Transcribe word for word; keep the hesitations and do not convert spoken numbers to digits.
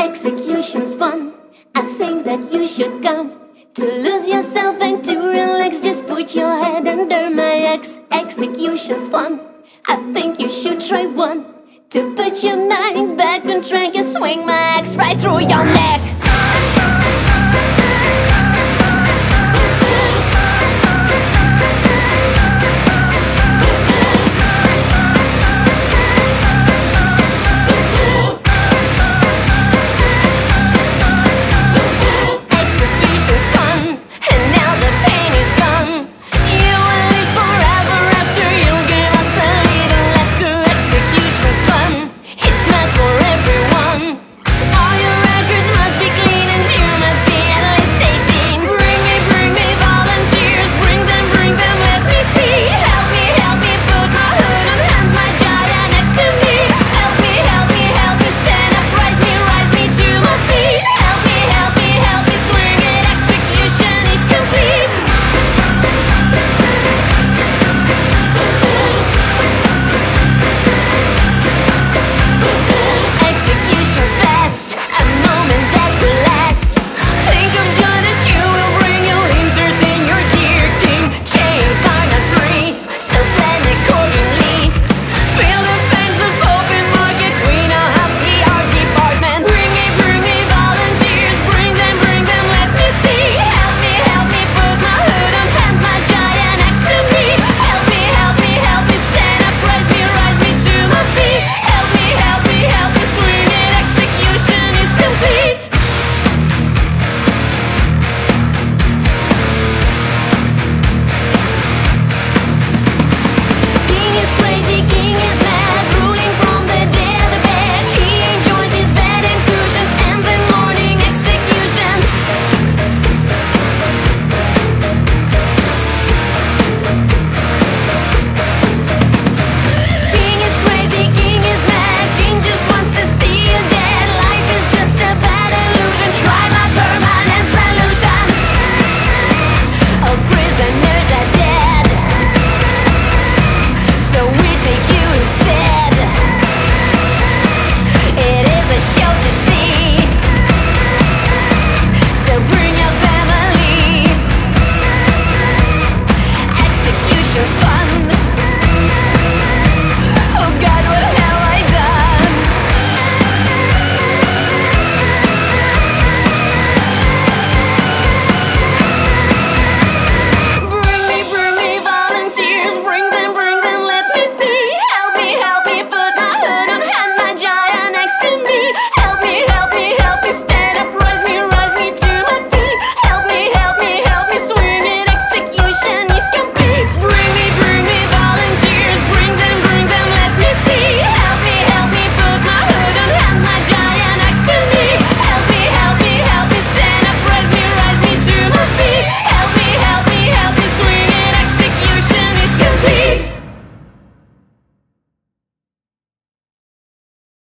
execution's fun. I think that you should come to lose yourself and to relax. Just put your head under my ex. Execution's fun. I think you should try one to put your mind back on track and swing my axe right through your neck.